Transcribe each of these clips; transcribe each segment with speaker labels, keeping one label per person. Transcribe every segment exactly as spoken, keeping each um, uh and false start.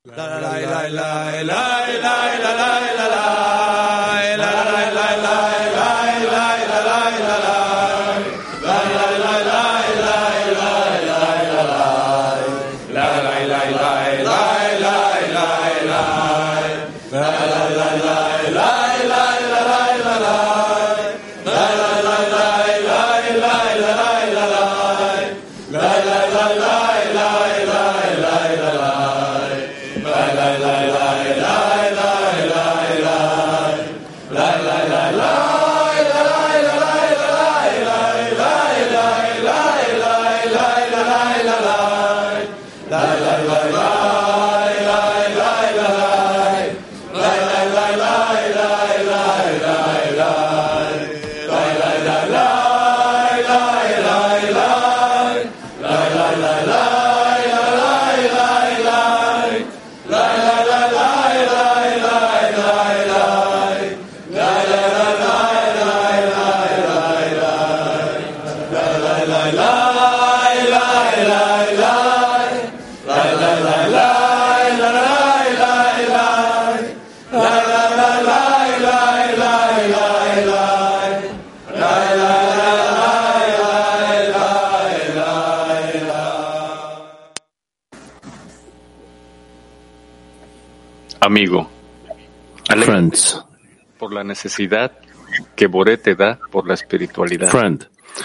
Speaker 1: Amigo,
Speaker 2: Friends,
Speaker 1: por la necesidad que Boré te da por la espiritualidad.
Speaker 2: friend,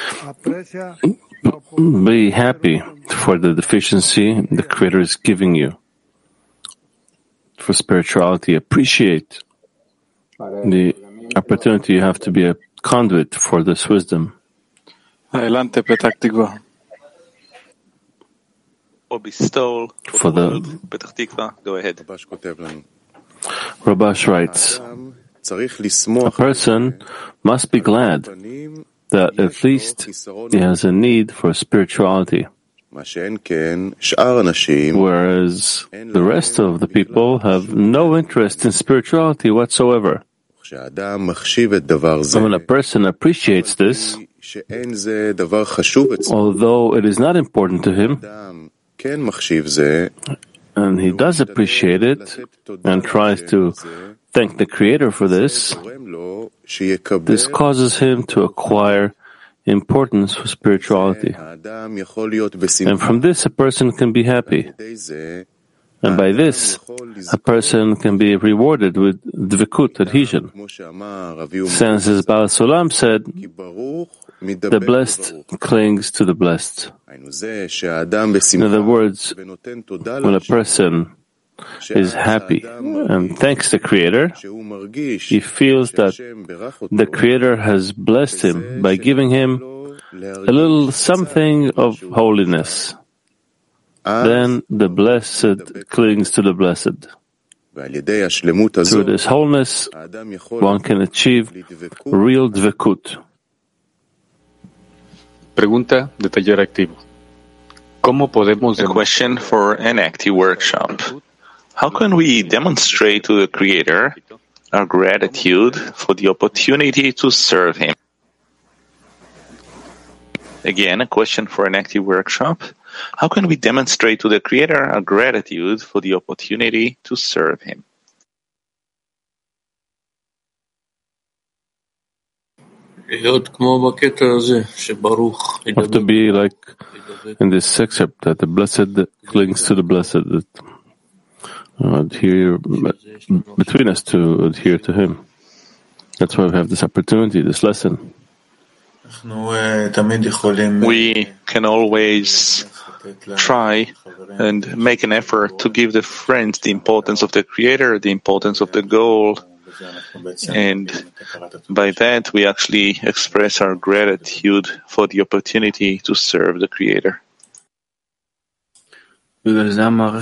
Speaker 2: be happy for the deficiency the Creator is giving you. For spirituality, appreciate the opportunity you have to be a conduit for this wisdom.
Speaker 3: Adelante, Petach Tikva.
Speaker 1: For the go ahead.
Speaker 2: Rabash writes, a person must be glad that at least he has a need for spirituality, whereas the rest of the people have no interest in spirituality whatsoever. And when a person appreciates this, although it is not important to him, and he does appreciate it and tries to thank the Creator for this, this causes him to acquire importance for spirituality. And from this, a person can be happy. And by this, a person can be rewarded with dvikut, adhesion. Since as Baal Sulam said, the blessed clings to the blessed. In other words, when a person is happy and thanks the Creator, he feels that the Creator has blessed him by giving him a little something of holiness. Then the blessed clings to the blessed. Through this wholeness, one can achieve real dvikut.
Speaker 1: Pregunta de taller activo. ¿Cómo podemos
Speaker 4: A question for an active workshop. How can we demonstrate to the Creator our gratitude for the opportunity to serve Him? Again, a question for an active workshop. How can we demonstrate to the Creator our gratitude for the opportunity to serve Him?
Speaker 2: Have to be like in this excerpt that the blessed clings to the blessed, that uh, adhere between us to adhere to Him. That's why we have this opportunity, this lesson.
Speaker 4: We can always try and make an effort to give the friends the importance of the Creator, the importance of the goal, and by that we actually express our gratitude for the opportunity to serve the Creator.
Speaker 2: That's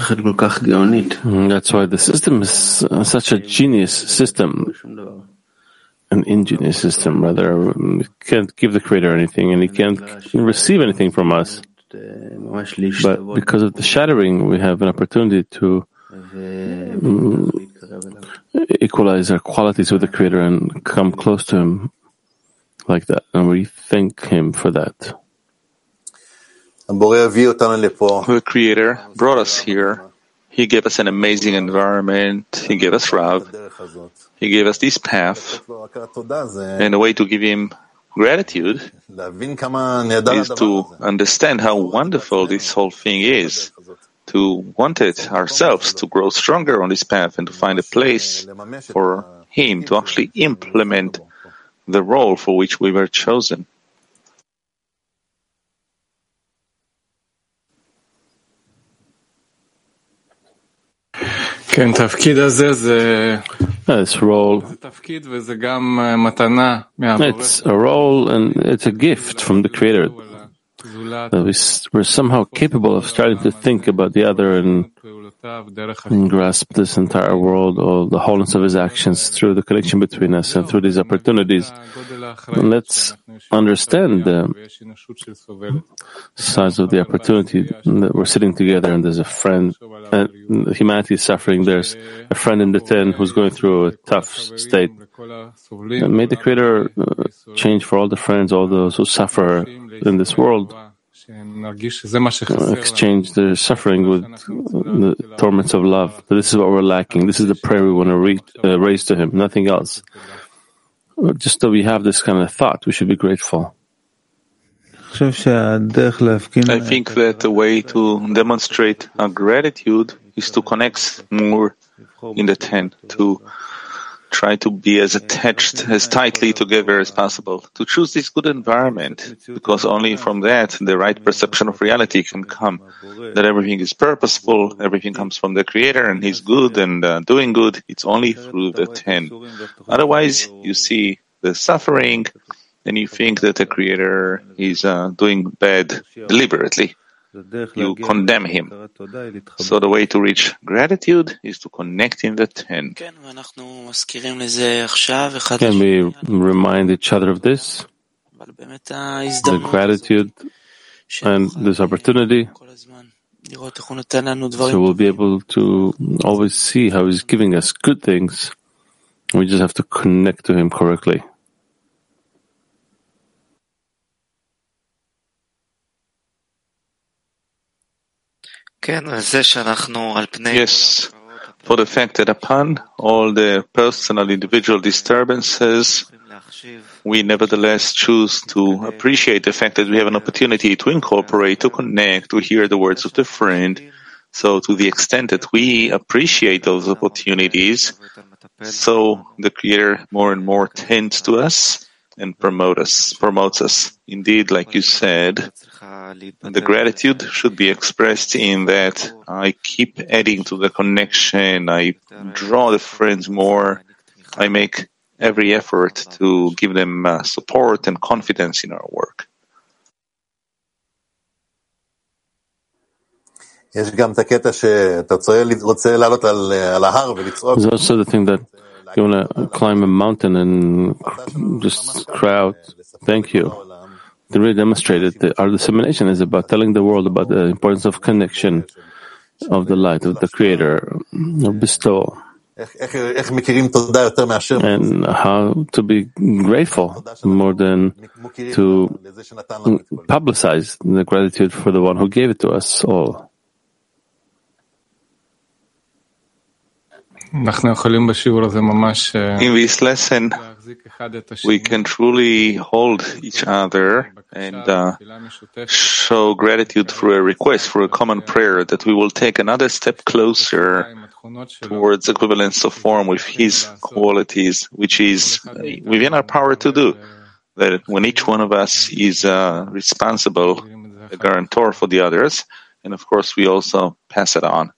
Speaker 2: why the system is such a genius system, an ingenious system rather. We can't give the Creator anything and He can't receive anything from us. But because of the shattering, we have an opportunity to um, equalize our qualities with the Creator and come close to Him like that. And we thank Him for that.
Speaker 4: The Creator brought us here He gave us an amazing environment. He gave us Rav. He gave us this path. And the way to give him gratitude is to understand how wonderful this whole thing is, to want it ourselves, to grow stronger on this path and to find a place for him to actually implement the role for which we were chosen.
Speaker 2: This role, it's a role and it's a gift from the Creator. We're somehow capable of starting to think about the other and, and grasp this entire world, or the wholeness of his actions through the connection between us and through these opportunities. And let's understand the size of the opportunity that we're sitting together and there's a friend, and humanity is suffering. There's a friend in the ten who's going through a tough state. And may the Creator uh, change for all the friends, all those who suffer in this world, uh, exchange their suffering with the torments of love. But this is what we're lacking. This is the prayer we want to re- uh, raise to Him, nothing else. Just that we have this kind of thought, we should be grateful.
Speaker 4: I think that the way to demonstrate our gratitude is to connect more in the ten, to try to be as attached, as tightly together as possible, to choose this good environment, because only from that the right perception of reality can come, that everything is purposeful, everything comes from the Creator, and He's good and uh, doing good. It's only through the ten. Otherwise, you see the suffering, and you think that the Creator is uh, doing bad deliberately. You condemn him. So the way to reach gratitude is to connect in the ten.
Speaker 2: Can we remind each other of this? The gratitude and this opportunity. So we'll be able to always see how He's giving us good things. We just have to connect to Him correctly.
Speaker 4: Yes, for the fact that upon all the personal, individual disturbances, we nevertheless choose to appreciate the fact that we have an opportunity to incorporate, to connect, to hear the words of the friend. So to the extent that we appreciate those opportunities, so the Creator more and more tends to us and promote us, promotes us. Indeed, like you said, the gratitude should be expressed in that I keep adding to the connection, I draw the friends more, I make every effort to give them uh, support and confidence in our work.
Speaker 2: There's also the thing that you want to climb a mountain and just cry out, thank you. To really demonstrate it, our dissemination is about telling the world about the importance of connection, of the light, of the Creator, of bestowal, and how to be grateful more than to publicize the gratitude for the one who gave it to us all.
Speaker 4: In this lesson, we can truly hold each other and uh, show gratitude through a request, for a common prayer, that we will take another step closer towards equivalence of form with His qualities, which is within our power to do. That when each one of us is uh, responsible, a guarantor for the others, and of course we also pass it on.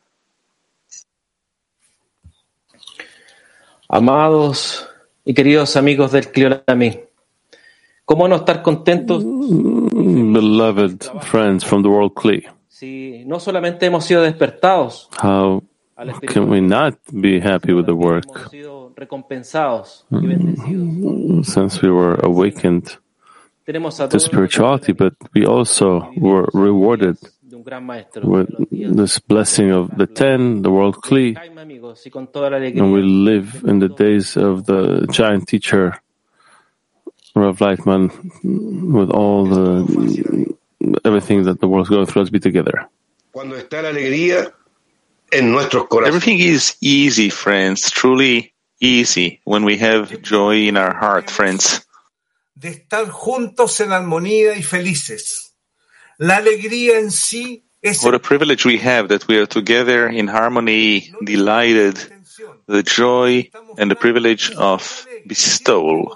Speaker 5: Amados y queridos amigos del Cliolami, ¿cómo no estar contentos?
Speaker 2: Beloved friends from the world Kli.
Speaker 5: Si no solamente hemos sido despertados,
Speaker 2: how can we not be happy with the work?
Speaker 5: Hemos sido recompensados y bendecidos.
Speaker 2: Since we were awakened to spirituality, but we also were rewarded with this blessing of the ten, the world Kli, and we live in the days of the giant teacher, Rav Leitman, with all the everything that the world is going through. Let's be together.
Speaker 6: Cuando está la alegría, en nuestros corazones.
Speaker 4: Everything is easy, friends, truly easy when we have joy in our heart, friends.
Speaker 7: De estar juntos en armonía y felices. La alegría en sí es
Speaker 4: What a privilege we have that we are together in harmony, delighted, the joy and the privilege of bestowal.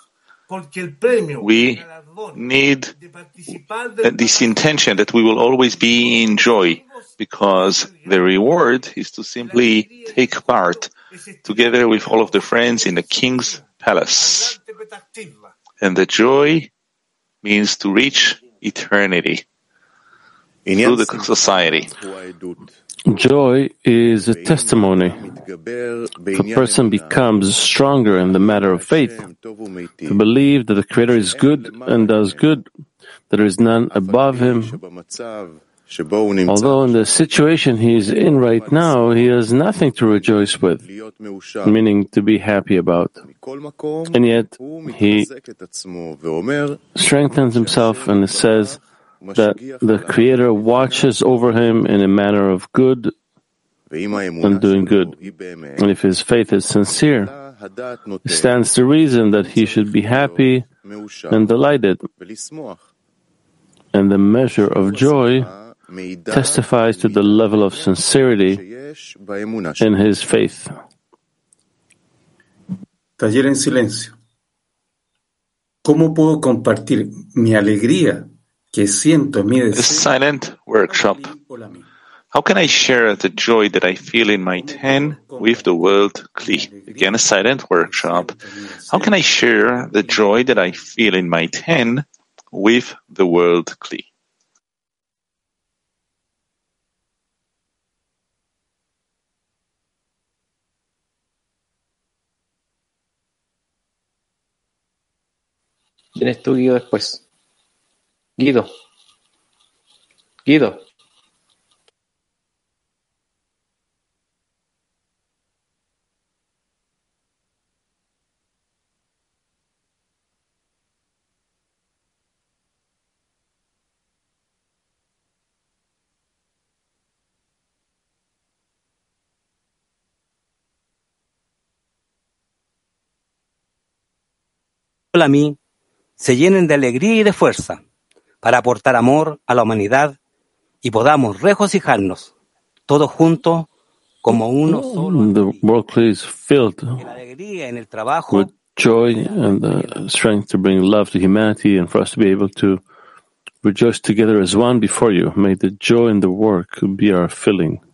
Speaker 4: We need this intention that we will always be in joy, because the reward is to simply take part together with all of the friends in the king's palace. And the joy means to reach eternity through the society.
Speaker 2: Joy is a testimony. If a person becomes stronger in the matter of faith, to believe that the Creator is good and does good, that there is none above Him, although in the situation he is in right now, he has nothing to rejoice with, meaning to be happy about. And yet, he strengthens himself and says that the Creator watches over him in a manner of good and doing good. And if his faith is sincere, it stands to reason that he should be happy and delighted. And the measure of joy testifies to the level of sincerity in his faith.
Speaker 8: Taller en silencio. ¿Cómo puedo compartir mi alegría que siento en mi
Speaker 4: The
Speaker 8: deseo?
Speaker 4: silent workshop. How can I share the joy that I feel in my ten with the world Kli? Again, a silent workshop. How can I share the joy that I feel in my ten with the world Kli?
Speaker 5: ¿Tienes tú, Guido, después? Guido. Guido.
Speaker 9: A mí se llenen de alegría y de fuerza para aportar amor a la humanidad y podamos regocijarnos todos juntos como uno solo.
Speaker 2: The world Kli is filled
Speaker 9: Que la alegría en el trabajo
Speaker 2: with joy and the strength to bring love to humanity, and for us to be able to rejoice together as one before you. May the joy in the work be our filling.